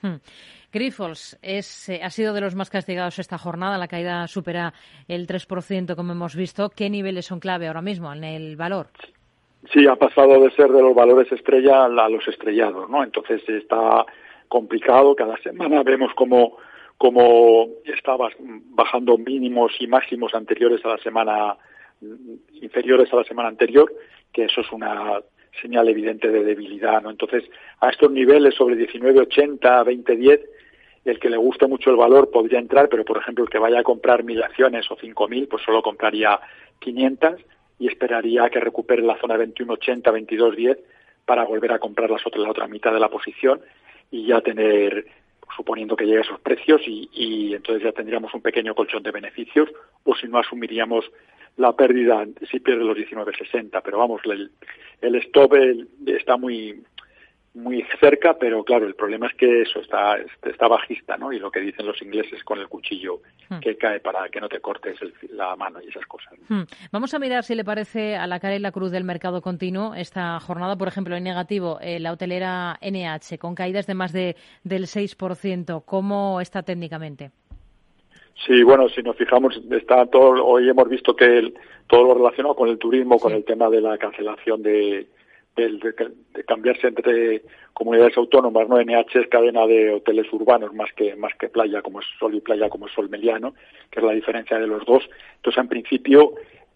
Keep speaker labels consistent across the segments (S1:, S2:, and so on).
S1: Grifols ha sido de los más castigados esta jornada. La caída supera el 3%, como hemos visto. ¿Qué niveles son clave ahora mismo en el valor?
S2: Sí, ha pasado de ser de los valores estrella a los estrellados, ¿no? Entonces está complicado. Cada semana vemos cómo está bajando mínimos y máximos inferiores a la semana anterior, que eso es una señal evidente de debilidad, ¿no? Entonces, a estos niveles sobre 19.80, 20.10, el que le guste mucho el valor podría entrar, pero por ejemplo el que vaya a comprar 1.000 acciones o 5.000, pues solo compraría 500 y esperaría que recupere la zona 21.80, 22.10 para volver a comprar la otra mitad de la posición y ya tener, suponiendo que llegue a esos precios, y entonces ya tendríamos un pequeño colchón de beneficios, o si no asumiríamos la pérdida si pierde los 19.60, pero vamos, el stop está muy cerca, pero claro, el problema es que eso está bajista, ¿no? Y lo que dicen los ingleses con el cuchillo que cae para que no te cortes la mano y esas cosas.
S1: Vamos a mirar, si le parece, a la cara y la cruz del mercado continuo esta jornada. Por ejemplo, en negativo, la hotelera NH, con caídas de más del 6%. ¿Cómo está técnicamente?
S2: Sí, bueno, si nos fijamos, hoy hemos visto que todo lo relacionado con el turismo, con el tema de la cancelación de cambiarse entre comunidades autónomas, ¿no? NH es cadena de hoteles urbanos más que playa, como es Sol, y playa como es Sol Meliá, que es la diferencia de los dos. Entonces, en principio,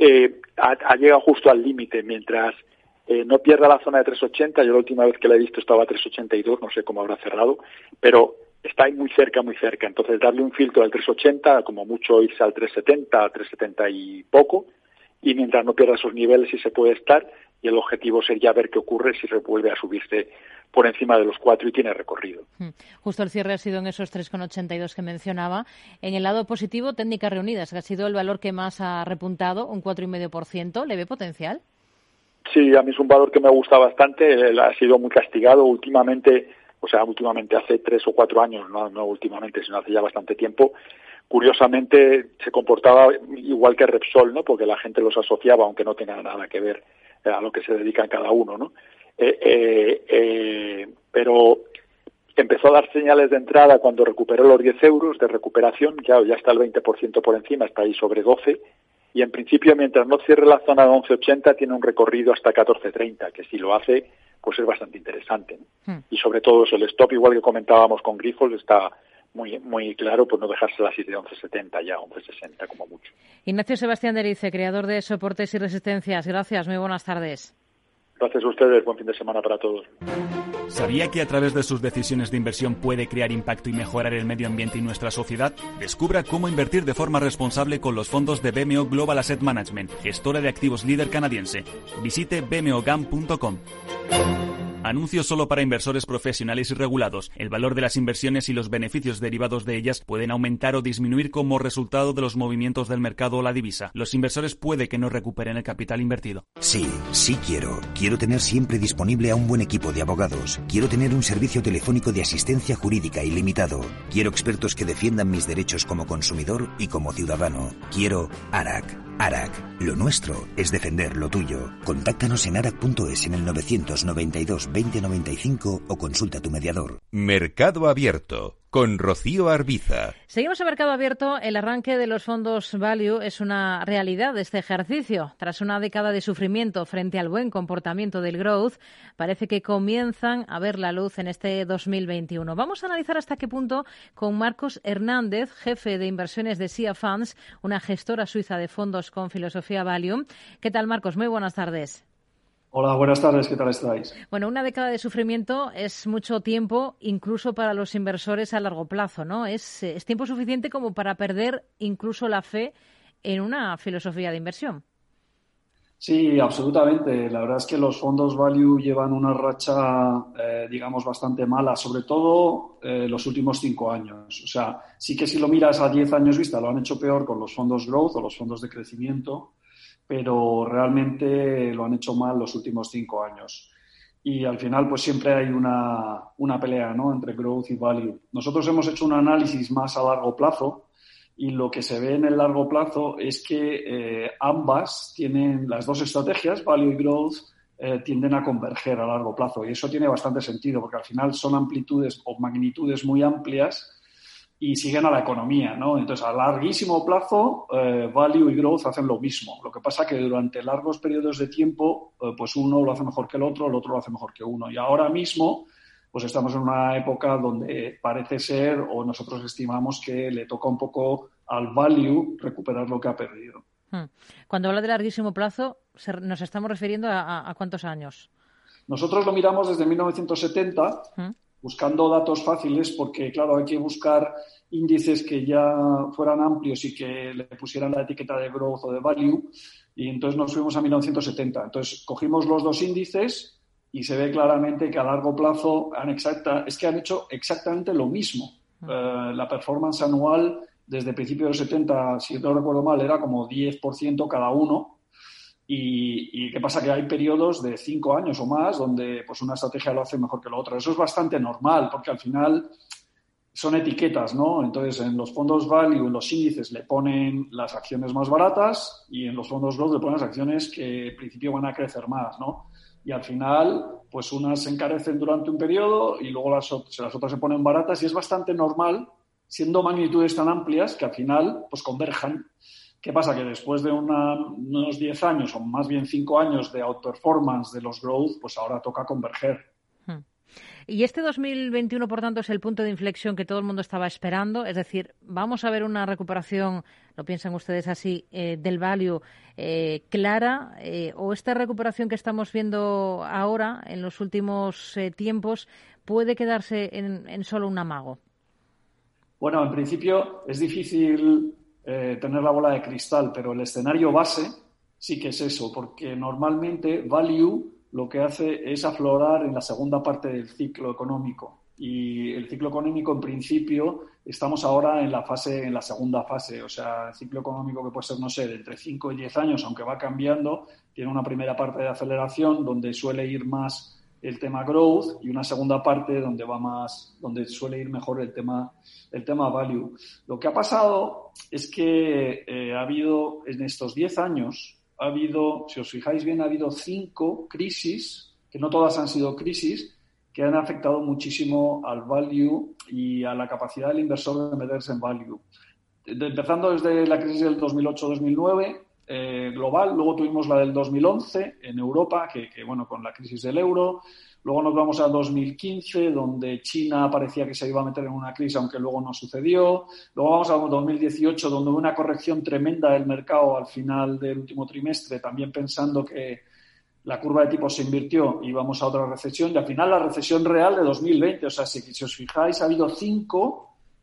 S2: ha llegado justo al límite, mientras no pierda la zona de 3.80. Yo la última vez que la he visto estaba a 3.82, no sé cómo habrá cerrado, pero está ahí muy cerca. Entonces, darle un filtro al 3.80, como mucho irse al 3.70, 3.70 y poco, y mientras no pierda esos niveles sí se puede estar, y el objetivo sería ver qué ocurre si se vuelve a subirse por encima de los 4 y tiene recorrido.
S1: Justo el cierre ha sido en esos 3,82 que mencionaba. En el lado positivo, Técnicas Reunidas, que ha sido el valor que más ha repuntado, un 4,5%. ¿Le ve potencial?
S2: Sí, a mí es un valor que me gusta bastante. Ha sido muy castigado últimamente hace 3 o 4 años, no últimamente, sino hace ya bastante tiempo. Curiosamente se comportaba igual que Repsol, ¿no? Porque la gente los asociaba, aunque no tenga nada que ver a lo que se dedica cada uno, ¿no? Pero empezó a dar señales de entrada cuando recuperó los 10 euros de recuperación, ya está el 20% por encima, está ahí sobre 12, y en principio, mientras no cierre la zona de 11.80, tiene un recorrido hasta 14.30, que si lo hace, pues es bastante interesante, ¿no? Y sobre todo el stop, igual que comentábamos con Grifols, está muy claro, pues no dejársela así de 11.70 ya, 11.60 como mucho.
S1: Ignacio Sebastián de Erice, creador de Soportes y Resistencias. Gracias, muy buenas tardes.
S2: Gracias a ustedes, buen fin de semana para todos.
S3: ¿Sabía que a través de sus decisiones de inversión puede crear impacto y mejorar el medio ambiente y nuestra sociedad? Descubra cómo invertir de forma responsable con los fondos de BMO Global Asset Management, gestora de activos líder canadiense. Visite bmogam.com. Anuncio solo para inversores profesionales y regulados. El valor de las inversiones y los beneficios derivados de ellas pueden aumentar o disminuir como resultado de los movimientos del mercado o la divisa. Los inversores puede que no recuperen el capital invertido.
S4: Sí quiero. Quiero tener siempre disponible a un buen equipo de abogados. Quiero tener un servicio telefónico de asistencia jurídica ilimitado. Quiero expertos que defiendan mis derechos como consumidor y como ciudadano. Quiero ARAC. ARAC. Lo nuestro es defender lo tuyo. Contáctanos en arac.es en el 992 20 95 o consulta a tu mediador.
S5: Mercado Abierto con Rocío Arbiza.
S1: Seguimos en Mercado Abierto. El arranque de los fondos Value es una realidad de este ejercicio. Tras una década de sufrimiento frente al buen comportamiento del growth, parece que comienzan a ver la luz en este 2021. Vamos a analizar hasta qué punto con Marcos Hernández, jefe de inversiones de SIA Funds, una gestora suiza de fondos con filosofía Value. ¿Qué tal, Marcos? Muy buenas tardes.
S6: Hola, buenas tardes. ¿Qué tal estáis?
S1: Bueno, una década de sufrimiento es mucho tiempo, incluso para los inversores a largo plazo, ¿no? Es tiempo suficiente como para perder incluso la fe en una filosofía de inversión.
S6: Sí, absolutamente. La verdad es que los fondos value llevan una racha, bastante mala, sobre todo los últimos 5 años. O sea, sí que si lo miras a 10 años vista lo han hecho peor con los fondos growth o los fondos de crecimiento, pero realmente lo han hecho mal los últimos 5 años. Y al final, pues siempre hay una pelea, ¿no?, entre growth y value. Nosotros hemos hecho un análisis más a largo plazo y lo que se ve en el largo plazo es que ambas tienen, las dos estrategias, value y growth, tienden a converger a largo plazo. Y eso tiene bastante sentido, porque al final son amplitudes o magnitudes muy amplias y siguen a la economía, ¿no? Entonces, a larguísimo plazo, value y growth hacen lo mismo. Lo que pasa es que durante largos periodos de tiempo, pues uno lo hace mejor que el otro lo hace mejor que uno. Y ahora mismo, pues estamos en una época donde parece ser, o nosotros estimamos que le toca un poco al value recuperar lo que ha perdido.
S1: Cuando habla de larguísimo plazo, ¿nos estamos refiriendo a cuántos años?
S6: Nosotros lo miramos desde 1970, buscando datos fáciles, porque, claro, hay que buscar índices que ya fueran amplios y que le pusieran la etiqueta de growth o de value, y entonces nos fuimos a 1970. Entonces, cogimos los dos índices y se ve claramente que a largo plazo han hecho exactamente lo mismo. La performance anual desde principios de los 70, si no recuerdo mal, era como 10% cada uno. ¿Y qué pasa? Que hay periodos de 5 años o más donde pues una estrategia lo hace mejor que la otra. Eso es bastante normal, porque al final son etiquetas, ¿no? Entonces, en los fondos value, en los índices, le ponen las acciones más baratas, y en los fondos growth le ponen las acciones que en principio van a crecer más, ¿no? Y al final, pues unas se encarecen durante un periodo y luego las otras se ponen baratas, y es bastante normal, siendo magnitudes tan amplias, que al final pues converjan. ¿Qué pasa? Que después de unos 10 años, o más bien 5 años de outperformance de los growth, pues ahora toca converger.
S1: Y este 2021, por tanto, es el punto de inflexión que todo el mundo estaba esperando. Es decir, vamos a ver una recuperación, ¿lo piensan ustedes así, del value clara? ¿O esta recuperación que estamos viendo ahora, en los últimos tiempos, puede quedarse en solo un amago?
S6: Bueno, en principio es difícil tener la bola de cristal, pero el escenario base sí que es eso, porque normalmente value lo que hace es aflorar en la segunda parte del ciclo económico. Y el ciclo económico, en principio, estamos ahora en la segunda fase. O sea, el ciclo económico, que puede ser, no sé, de entre 5 y 10 años, aunque va cambiando, tiene una primera parte de aceleración donde suele ir más el tema growth, y una segunda parte donde suele ir mejor el tema value. Lo que ha pasado es que ha habido, en estos 10 años, si os fijáis bien, ha habido 5 crisis, que no todas han sido crisis, que han afectado muchísimo al value y a la capacidad del inversor de meterse en value. Empezando desde la crisis del 2008-2009, global, luego tuvimos la del 2011 en Europa, que bueno, con la crisis del euro. Luego nos vamos a 2015, donde China parecía que se iba a meter en una crisis, aunque luego no sucedió. Luego vamos a 2018, donde hubo una corrección tremenda del mercado al final del último trimestre, también pensando que la curva de tipos se invirtió y vamos a otra recesión. Y al final la recesión real de 2020. O sea, si os fijáis, ha habido 5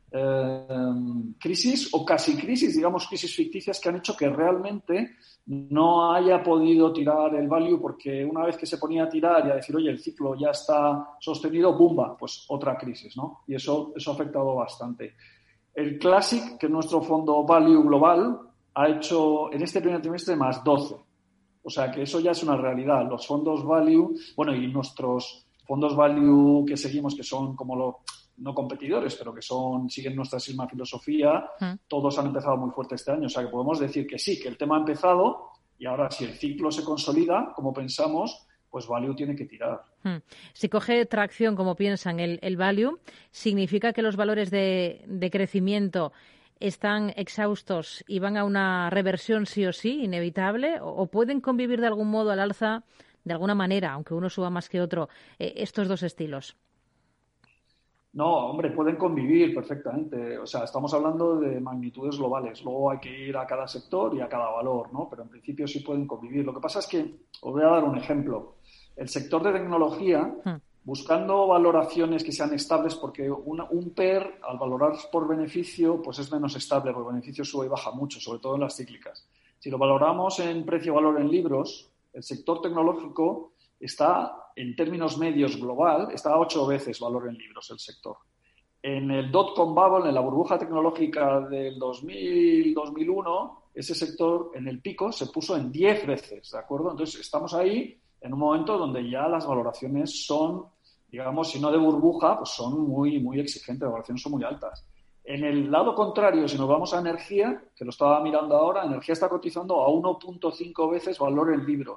S6: crisis o casi crisis, digamos crisis ficticias, que han hecho que realmente no haya podido tirar el value, porque una vez que se ponía a tirar y a decir, oye, el ciclo ya está sostenido, ¡bumba!, pues otra crisis, ¿no? Y eso ha afectado bastante. El Classic, que es nuestro fondo value global, ha hecho en este primer trimestre más 12. O sea que eso ya es una realidad. Los fondos value, bueno, y nuestros fondos value que seguimos, que son como no competidores, pero que siguen nuestra misma filosofía, todos han empezado muy fuerte este año. O sea que podemos decir que sí, que el tema ha empezado, y ahora si el ciclo se consolida, como pensamos, pues value tiene que tirar.
S1: Si coge tracción, como piensan, el value, ¿significa que los valores de crecimiento están exhaustos y van a una reversión sí o sí, inevitable? ¿O pueden convivir de algún modo al alza, de alguna manera, aunque uno suba más que otro, estos dos estilos?
S6: No, hombre, pueden convivir perfectamente. O sea, estamos hablando de magnitudes globales. Luego hay que ir a cada sector y a cada valor, ¿no? Pero en principio sí pueden convivir. Lo que pasa es que, os voy a dar un ejemplo. El sector de tecnología, buscando valoraciones que sean estables, porque un PER, al valorar por beneficio, pues es menos estable, porque el beneficio sube y baja mucho, sobre todo en las cíclicas. Si lo valoramos en precio-valor en libros, el sector tecnológico está, en términos medios global, está a 8 veces valor en libros el sector. En el dot-com bubble, en la burbuja tecnológica del 2000-2001, ese sector en el pico se puso en 10 veces, ¿de acuerdo? Entonces estamos ahí en un momento donde ya las valoraciones son, digamos, si no de burbuja, pues son muy, muy exigentes, las valoraciones son muy altas. En el lado contrario, si nos vamos a energía, que lo estaba mirando ahora, energía está cotizando a 1.5 veces valor en libros.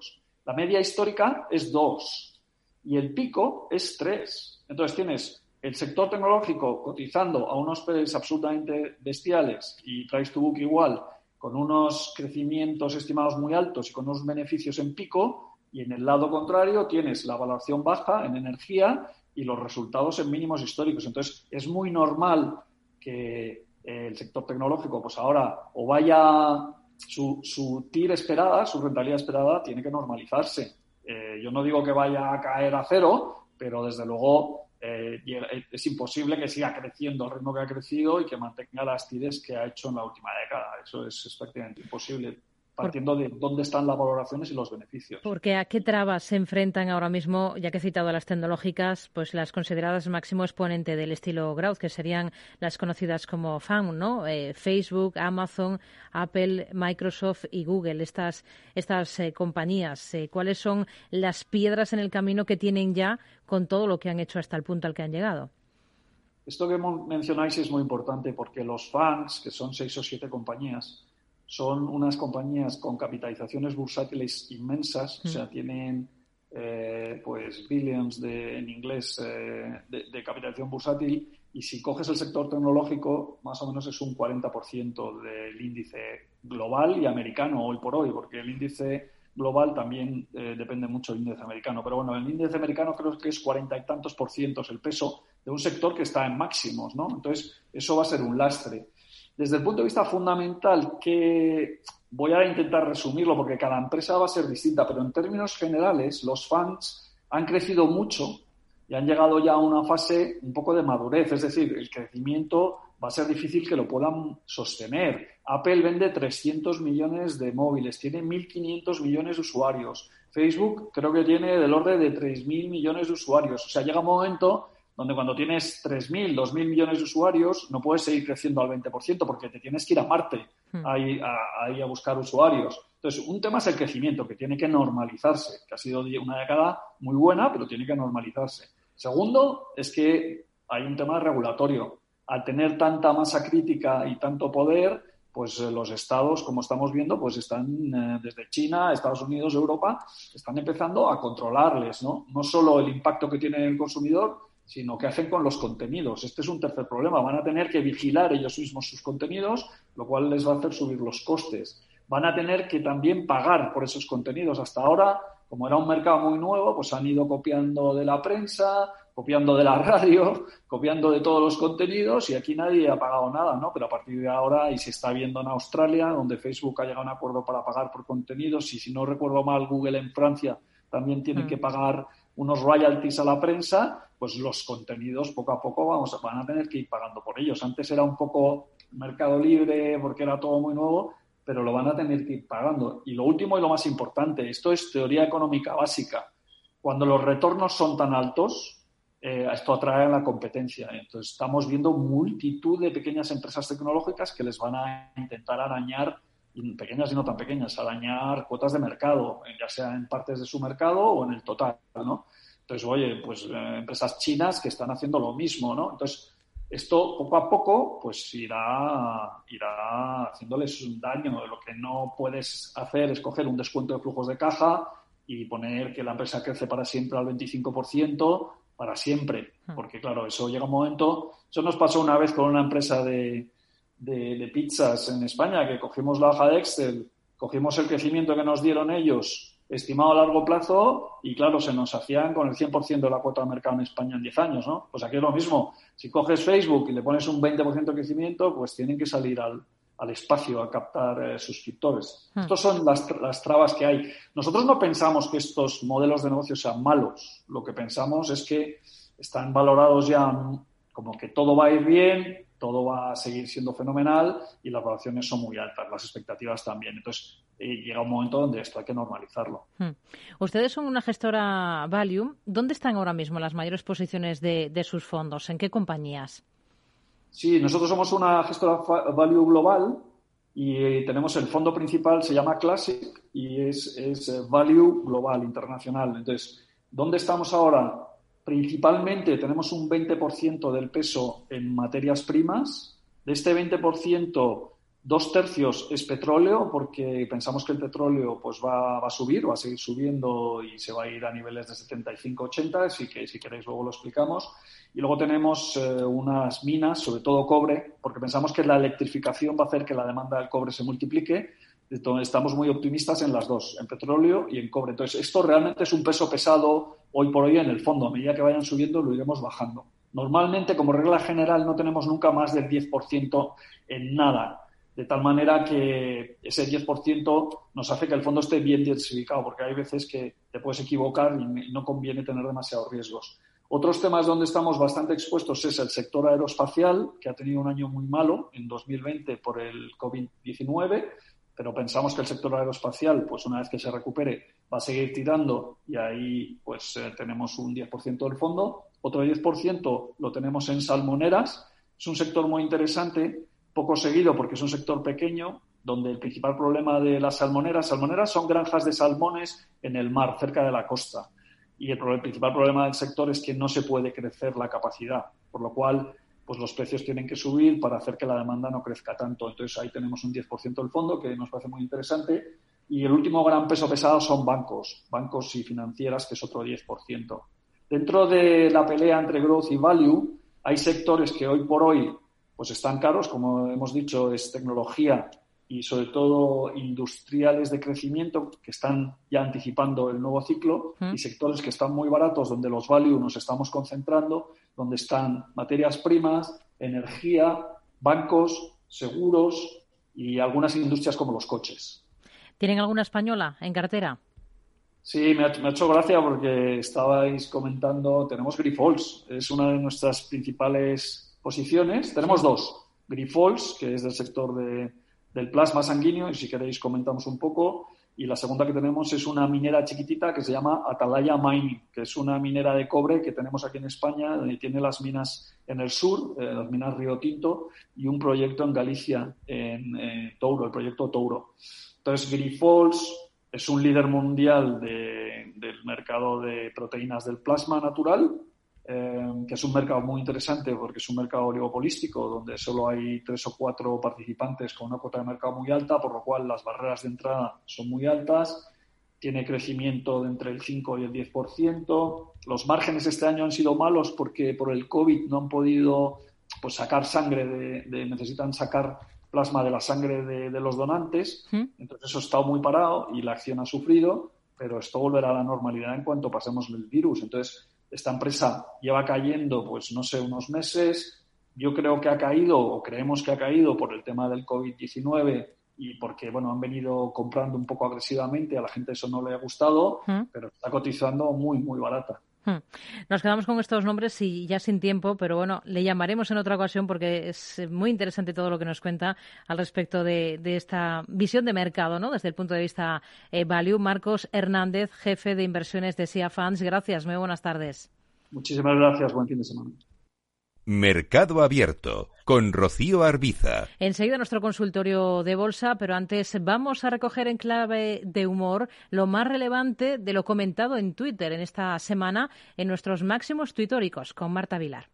S6: La media histórica es 2 y el pico es 3. Entonces tienes el sector tecnológico cotizando a unos precios absolutamente bestiales y Price to Book igual, con unos crecimientos estimados muy altos y con unos beneficios en pico, y en el lado contrario tienes la valoración baja en energía y los resultados en mínimos históricos. Entonces, es muy normal que el sector tecnológico, pues ahora, o vaya su TIR esperada, su rentabilidad esperada, tiene que normalizarse. Yo no digo que vaya a caer a cero, pero desde luego es imposible que siga creciendo al ritmo que ha crecido y que mantenga las TIRs que ha hecho en la última década. Eso es prácticamente imposible, partiendo de dónde están las valoraciones y los beneficios.
S1: Porque ¿a qué trabas se enfrentan ahora mismo, ya que he citado a las tecnológicas, pues las consideradas máximo exponente del estilo growth, que serían las conocidas como FAANG, ¿no? Facebook, Amazon, Apple, Microsoft y Google, estas compañías. ¿Cuáles son las piedras en el camino que tienen ya con todo lo que han hecho hasta el punto al que han llegado?
S6: Esto que mencionáis es muy importante porque los FAANGs, que son 6 o 7 compañías, son unas compañías con capitalizaciones bursátiles inmensas, o sea, tienen pues billions en inglés de capitalización bursátil, y si coges el sector tecnológico, más o menos es un 40% del índice global y americano hoy por hoy, porque el índice global también depende mucho del índice americano. Pero bueno, el índice americano creo que es 40 y tantos por ciento el peso de un sector que está en máximos, ¿no? Entonces, eso va a ser un lastre. Desde el punto de vista fundamental, que voy a intentar resumirlo porque cada empresa va a ser distinta, pero en términos generales, los FAANGs han crecido mucho y han llegado ya a una fase un poco de madurez. Es decir, el crecimiento va a ser difícil que lo puedan sostener. Apple vende 300 millones de móviles, tiene 1.500 millones de usuarios. Facebook creo que tiene del orden de 3.000 millones de usuarios. O sea, llega un momento donde cuando tienes 3.000, 2.000 millones de usuarios, no puedes seguir creciendo al 20% porque te tienes que ir a Marte ahí a buscar usuarios. Entonces, un tema es el crecimiento, que tiene que normalizarse, que ha sido una década muy buena, pero tiene que normalizarse. Segundo, es que hay un tema regulatorio. Al tener tanta masa crítica y tanto poder, pues los estados, como estamos viendo, pues están desde China, Estados Unidos, Europa, están empezando a controlarles, ¿no? No solo el impacto que tiene en el consumidor, sino qué hacen con los contenidos. Este es un tercer problema. Van a tener que vigilar ellos mismos sus contenidos, lo cual les va a hacer subir los costes. Van a tener que también pagar por esos contenidos. Hasta ahora, como era un mercado muy nuevo, pues han ido copiando de la prensa, copiando de la radio, copiando de todos los contenidos, y aquí nadie ha pagado nada, ¿no? Pero a partir de ahora, y se está viendo en Australia, donde Facebook ha llegado a un acuerdo para pagar por contenidos, y si no recuerdo mal, Google en Francia también tiene que pagar unos royalties a la prensa, pues los contenidos poco a poco van a tener que ir pagando por ellos. Antes era un poco mercado libre porque era todo muy nuevo, pero lo van a tener que ir pagando. Y lo último y lo más importante, esto es teoría económica básica. Cuando los retornos son tan altos, esto atrae a la competencia. Entonces estamos viendo multitud de pequeñas empresas tecnológicas que les van a intentar arañar, pequeñas y no tan pequeñas, arañar cuotas de mercado, ya sea en partes de su mercado o en el total, ¿no? Entonces, oye, pues empresas chinas que están haciendo lo mismo, ¿no? Entonces, esto poco a poco pues irá haciéndoles un daño. Lo que no puedes hacer es coger un descuento de flujos de caja y poner que la empresa crece para siempre al 25%, para siempre. Porque, claro, eso llega un momento... Eso nos pasó una vez con una empresa de pizzas en España, que cogimos la hoja de Excel, cogimos el crecimiento que nos dieron ellos estimado a largo plazo y, claro, se nos hacían con el 100% de la cuota de mercado en España en 10 años, ¿no? Pues aquí es lo mismo. Si coges Facebook y le pones un 20% de crecimiento, pues tienen que salir al espacio a captar suscriptores. Estas son las trabas que hay. Nosotros no pensamos que estos modelos de negocio sean malos. Lo que pensamos es que están valorados ya como que todo va a ir bien, todo va a seguir siendo fenomenal y las valoraciones son muy altas, las expectativas también. Entonces, llega un momento donde esto hay que normalizarlo.
S1: Ustedes son una gestora value. ¿Dónde están ahora mismo las mayores posiciones de sus fondos? ¿En qué compañías?
S6: Sí, nosotros somos una gestora value global y tenemos el fondo principal, se llama Classic, y es value global, internacional. Entonces, ¿dónde estamos ahora? Principalmente tenemos un 20% del peso en materias primas. De este 20%, 2/3 es petróleo, porque pensamos que el petróleo pues va a subir, va a seguir subiendo y se va a ir a niveles de 75-80, así que si queréis luego lo explicamos. Y luego tenemos unas minas, sobre todo cobre, porque pensamos que la electrificación va a hacer que la demanda del cobre se multiplique. Entonces, estamos muy optimistas en las dos, en petróleo y en cobre. Entonces, esto realmente es un peso pesado hoy por hoy en el fondo. A medida que vayan subiendo, lo iremos bajando. Normalmente, como regla general, no tenemos nunca más del 10% en nada. De tal manera que ese 10% nos hace que el fondo esté bien diversificado, porque hay veces que te puedes equivocar y no conviene tener demasiados riesgos. Otros temas donde estamos bastante expuestos es el sector aeroespacial, que ha tenido un año muy malo en 2020 por el COVID-19, pero pensamos que el sector aeroespacial, pues una vez que se recupere, va a seguir tirando y ahí pues tenemos un 10% del fondo. Otro 10% lo tenemos en salmoneras. Es un sector muy interesante, poco seguido porque es un sector pequeño, donde el principal problema de las salmoneras son granjas de salmones en el mar, cerca de la costa. Y el principal problema del sector es que no se puede crecer la capacidad, por lo cual pues los precios tienen que subir para hacer que la demanda no crezca tanto. Entonces ahí tenemos un 10% del fondo, que nos parece muy interesante. Y el último gran peso pesado son bancos y financieras, que es otro 10%. Dentro de la pelea entre growth y value, hay sectores que hoy por hoy pues están caros, como hemos dicho, es tecnología y sobre todo industriales de crecimiento que están ya anticipando el nuevo ciclo, y sectores que están muy baratos, donde los value nos estamos concentrando, donde están materias primas, energía, bancos, seguros y algunas industrias como los coches.
S1: ¿Tienen alguna española en cartera?
S6: Sí, me ha hecho gracia porque estabais comentando, tenemos Grifols, es una de nuestras principales posiciones. Tenemos dos, Grifols, que es del sector del plasma sanguíneo, y si queréis comentamos un poco, y la segunda que tenemos es una minera chiquitita que se llama Atalaya Mining, que es una minera de cobre que tenemos aquí en España, y tiene las minas en el sur, las minas Río Tinto, y un proyecto en Galicia, en Touro, el proyecto Touro. Entonces, Grifols es un líder mundial del mercado de proteínas del plasma natural, que es un mercado muy interesante porque es un mercado oligopolístico donde solo hay 3 o 4 participantes con una cuota de mercado muy alta, por lo cual las barreras de entrada son muy altas. Tiene crecimiento de entre el 5 y el 10%. Los márgenes este año han sido malos porque por el COVID no han podido pues sacar sangre, necesitan sacar plasma de la sangre de los donantes. Entonces eso ha estado muy parado y la acción ha sufrido, pero esto volverá a la normalidad en cuanto pasemos el virus. Entonces, esta empresa lleva cayendo, pues no sé, unos meses. Yo creo que ha caído, o creemos que ha caído por el tema del COVID-19 y porque, bueno, han venido comprando un poco agresivamente, a la gente eso no le ha gustado, pero está cotizando muy, muy barata.
S1: Nos quedamos con estos nombres y ya sin tiempo, pero bueno, le llamaremos en otra ocasión porque es muy interesante todo lo que nos cuenta al respecto de esta visión de mercado, ¿no? Desde el punto de vista value. Marcos Hernández, jefe de inversiones de SIA Funds. Gracias, muy buenas tardes.
S6: Muchísimas gracias, buen fin de semana.
S5: Mercado Abierto, con Rocío Arbiza.
S1: Enseguida nuestro consultorio de bolsa, pero antes vamos a recoger en clave de humor lo más relevante de lo comentado en Twitter en esta semana en nuestros máximos tuitóricos con Marta Vilar.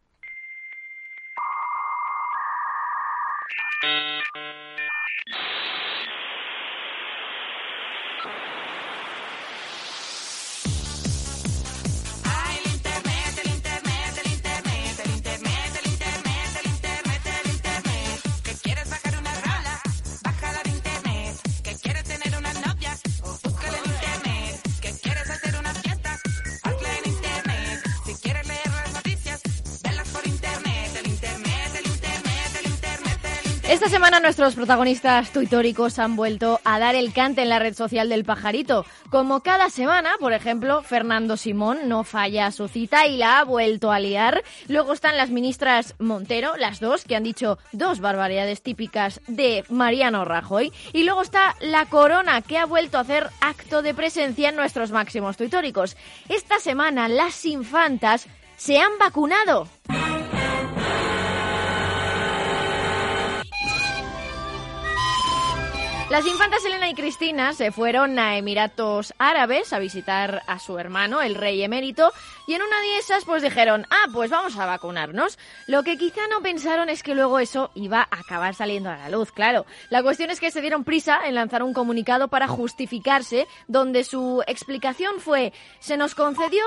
S7: Esta semana nuestros protagonistas tuitóricos han vuelto a dar el cante en la red social del pajarito. Como cada semana, por ejemplo, Fernando Simón no falla a su cita y la ha vuelto a liar. Luego están las ministras Montero, las dos, que han dicho 2 barbaridades típicas de Mariano Rajoy. Y luego está la Corona, que ha vuelto a hacer acto de presencia en nuestros máximos tuitóricos. Esta semana las infantas se han vacunado. Las infantas Elena y Cristina se fueron a Emiratos Árabes a visitar a su hermano, el rey emérito, y en una de esas pues dijeron, pues vamos a vacunarnos. Lo que quizá no pensaron es que luego eso iba a acabar saliendo a la luz, claro. La cuestión es que se dieron prisa en lanzar un comunicado para justificarse, donde su explicación fue, se nos concedió